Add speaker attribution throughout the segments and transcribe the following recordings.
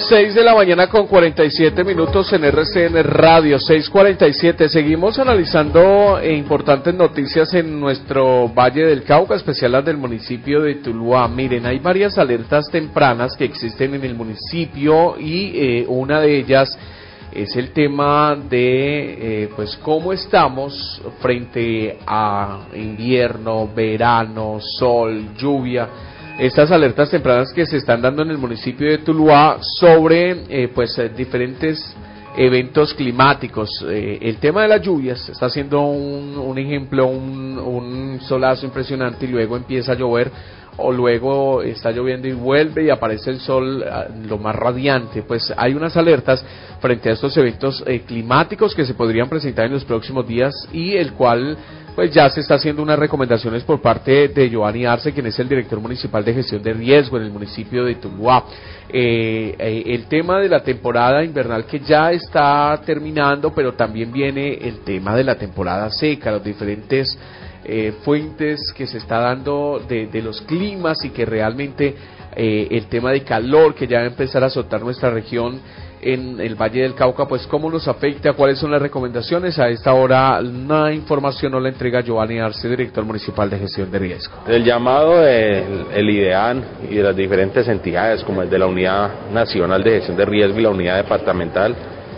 Speaker 1: 6 de la mañana con 47 minutos en RCN Radio, 6:47. Seguimos analizando importantes noticias en nuestro Valle del Cauca, especial las del municipio de Tuluá. Miren, hay varias alertas tempranas que existen en el municipio y una de ellas es el tema de pues cómo estamos frente a invierno, verano, sol, lluvia. Estas alertas tempranas que se están dando en el municipio de Tuluá sobre diferentes eventos climáticos. El tema de las lluvias está siendo un ejemplo, un solazo impresionante y luego empieza a llover, o luego está lloviendo y vuelve y aparece el sol lo más radiante. Pues hay unas alertas frente a estos eventos climáticos que se podrían presentar en los próximos días, y el cual pues ya se está haciendo unas recomendaciones por parte de Giovanni Arce, quien es el director municipal de gestión de riesgo en el municipio de Tuluá. El tema de la temporada invernal que ya está terminando, pero también viene el tema de la temporada seca, los diferentes fuentes que se está dando de los climas, y que realmente el tema de calor que ya va a empezar a azotar nuestra región en el Valle del Cauca, pues cómo nos afecta, cuáles son las recomendaciones. A esta hora la información nos la entrega Giovanni Arce, director municipal de gestión de riesgo.
Speaker 2: El llamado del IDEAN y de las diferentes entidades, como el de la Unidad Nacional de Gestión de Riesgo y la Unidad Departamental,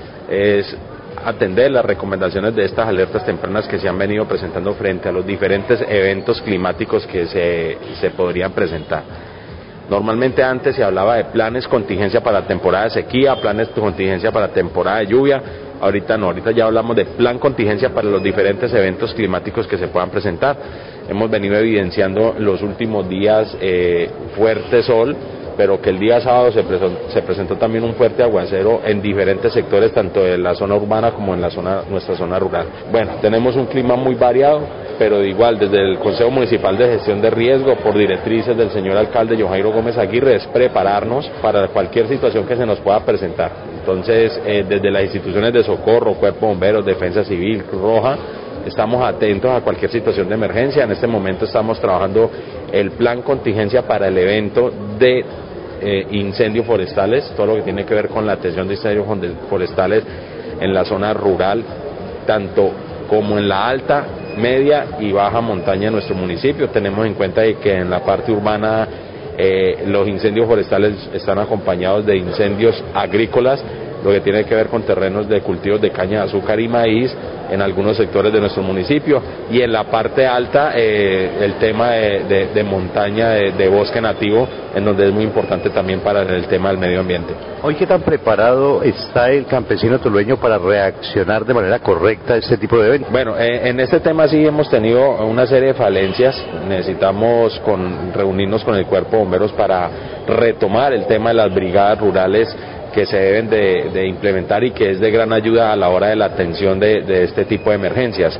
Speaker 2: es atender las recomendaciones de estas alertas tempranas que se han venido presentando frente a los diferentes eventos climáticos que se podrían presentar. Normalmente antes se hablaba de planes contingencia para temporada de sequía, planes de contingencia para temporada de lluvia. Ahorita no, ahorita ya hablamos de plan contingencia para los diferentes eventos climáticos que se puedan presentar. Hemos venido evidenciando los últimos días fuerte sol, pero que el día sábado se presentó también un fuerte aguacero en diferentes sectores, tanto de la zona urbana como en nuestra zona rural. Bueno, tenemos un clima muy variado, pero de igual, desde el Consejo Municipal de Gestión de Riesgo, por directrices del señor alcalde Johairo Gómez Aguirre, es prepararnos para cualquier situación que se nos pueda presentar. Entonces, desde las instituciones de socorro, Cuerpo de Bomberos, Defensa Civil, Cruz Roja, estamos atentos a cualquier situación de emergencia. En este momento estamos trabajando el plan contingencia para el evento de incendios forestales, todo lo que tiene que ver con la atención de incendios forestales en la zona rural, tanto como en la alta, media y baja montaña de nuestro municipio. Tenemos en cuenta de que en la parte urbana los incendios forestales están acompañados de incendios agrícolas, lo que tiene que ver con terrenos de cultivos de caña de azúcar y maíz en algunos sectores de nuestro municipio, y en la parte alta el tema de montaña, de bosque nativo, en donde es muy importante también para el tema del medio ambiente.
Speaker 3: Hoy, ¿qué tan preparado está el campesino tulueño para reaccionar de manera correcta a este tipo de eventos?
Speaker 2: Bueno, en este tema sí hemos tenido una serie de falencias. Necesitamos reunirnos con el Cuerpo de Bomberos para retomar el tema de las brigadas rurales que se deben de implementar y que es de gran ayuda a la hora de la atención de este tipo de emergencias.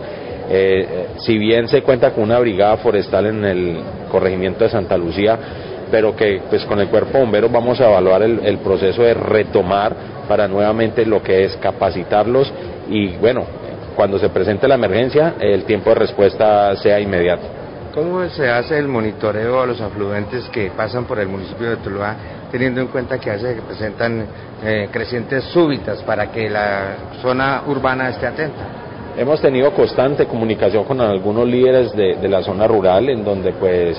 Speaker 2: Si bien se cuenta con una brigada forestal en el corregimiento de Santa Lucía, pero que pues con el Cuerpo de Bomberos vamos a evaluar el proceso de retomar para nuevamente lo que es capacitarlos, y bueno, cuando se presente la emergencia el tiempo de respuesta sea inmediato.
Speaker 4: ¿Cómo se hace el monitoreo a los afluentes que pasan por el municipio de Tuluá, teniendo en cuenta que a veces presentan crecientes súbitas, para que la zona urbana esté atenta?
Speaker 2: Hemos tenido constante comunicación con algunos líderes de la zona rural, en donde pues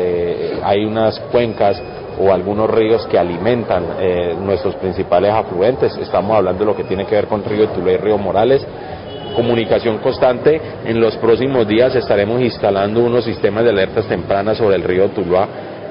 Speaker 2: hay unas cuencas o algunos ríos que alimentan nuestros principales afluentes. Estamos hablando de lo que tiene que ver con Río Tuluá y Río Morales. Comunicación constante. En los próximos días estaremos instalando unos sistemas de alertas tempranas sobre el río Tuluá,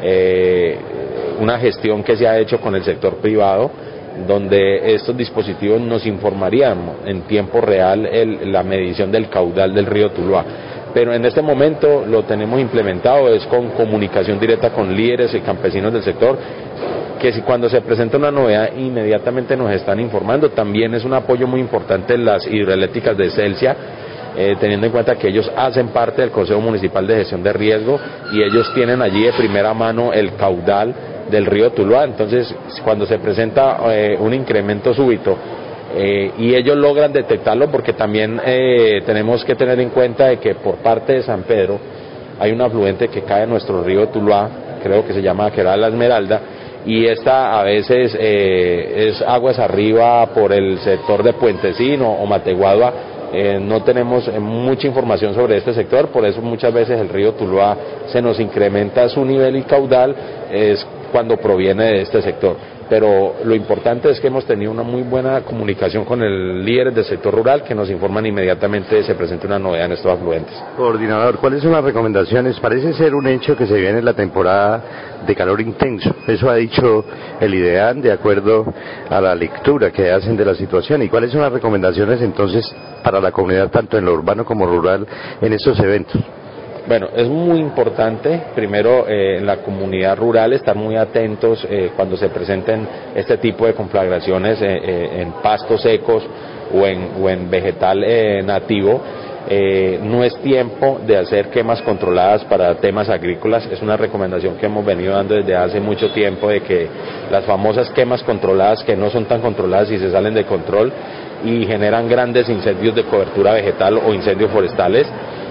Speaker 2: una gestión que se ha hecho con el sector privado, donde estos dispositivos nos informarían en tiempo real la medición del caudal del río Tuluá. Pero en este momento lo tenemos implementado, es con comunicación directa con líderes y campesinos del sector, que si cuando se presenta una novedad inmediatamente nos están informando. También es un apoyo muy importante en las hidroeléctricas de Celsia, teniendo en cuenta que ellos hacen parte del Consejo Municipal de Gestión de Riesgo y ellos tienen allí de primera mano el caudal del río Tuluá. Entonces, cuando se presenta un incremento súbito y ellos logran detectarlo, porque también tenemos que tener en cuenta de que por parte de San Pedro hay un afluente que cae en nuestro río Tuluá, creo que se llama Quebrada la Esmeralda, y esta a veces es aguas arriba por el sector de Puentecino o Mateguadua. No tenemos mucha información sobre este sector, por eso muchas veces el río Tuluá se nos incrementa su nivel y caudal, es cuando proviene de este sector. Pero lo importante es que hemos tenido una muy buena comunicación con el líder del sector rural, que nos informan inmediatamente si se presenta una novedad en estos afluentes.
Speaker 3: Coordinador, ¿cuáles son las recomendaciones? Parece ser un hecho que se viene la temporada de calor intenso. Eso ha dicho el IDEAN de acuerdo a la lectura que hacen de la situación. ¿Y cuáles son las recomendaciones entonces para la comunidad, tanto en lo urbano como rural, en estos eventos?
Speaker 2: Bueno, es muy importante, primero, en la comunidad rural estar muy atentos cuando se presenten este tipo de conflagraciones en pastos secos o en vegetal nativo. No es tiempo de hacer quemas controladas para temas agrícolas. Es una recomendación que hemos venido dando desde hace mucho tiempo, de que las famosas quemas controladas, que no son tan controladas y se salen de control y generan grandes incendios de cobertura vegetal o incendios forestales.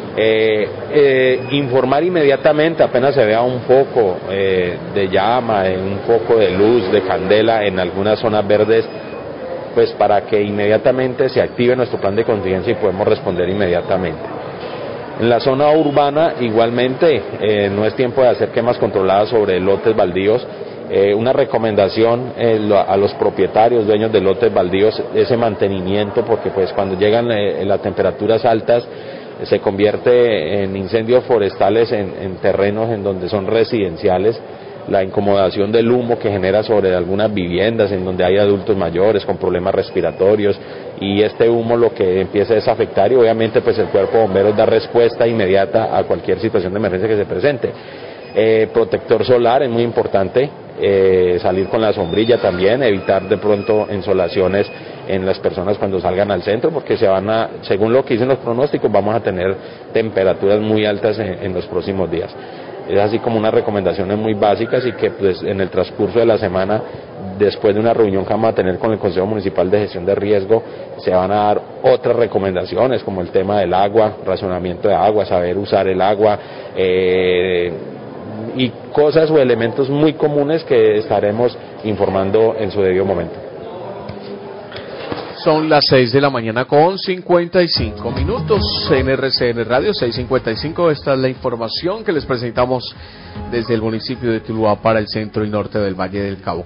Speaker 2: Informar inmediatamente apenas se vea un foco de llama, un foco de luz, de candela en algunas zonas verdes, pues para que inmediatamente se active nuestro plan de contingencia y podemos responder inmediatamente. En la zona urbana igualmente no es tiempo de hacer quemas controladas sobre lotes baldíos. Una recomendación a los propietarios, dueños de lotes baldíos, ese mantenimiento, porque pues cuando llegan las temperaturas altas se convierte en incendios forestales en terrenos en donde son residenciales, la incomodación del humo que genera sobre algunas viviendas en donde hay adultos mayores con problemas respiratorios, y este humo lo que empieza es afectar, y obviamente pues el cuerpo de bomberos da respuesta inmediata a cualquier situación de emergencia que se presente. Protector solar es muy importante, salir con la sombrilla también, evitar de pronto insolaciones en las personas cuando salgan al centro, porque según lo que dicen los pronósticos, vamos a tener temperaturas muy altas en los próximos días. Es así como unas recomendaciones muy básicas, y que pues en el transcurso de la semana, después de una reunión que vamos a tener con el Consejo Municipal de Gestión de Riesgo, se van a dar otras recomendaciones, como el tema del agua, racionamiento de agua, saber usar el agua, y cosas o elementos muy comunes que estaremos informando en su debido momento.
Speaker 1: Son las 6 de la mañana con 55 minutos en RCN Radio 6:55. Esta es la información que les presentamos desde el municipio de Tuluá para el centro y norte del Valle del Cauca.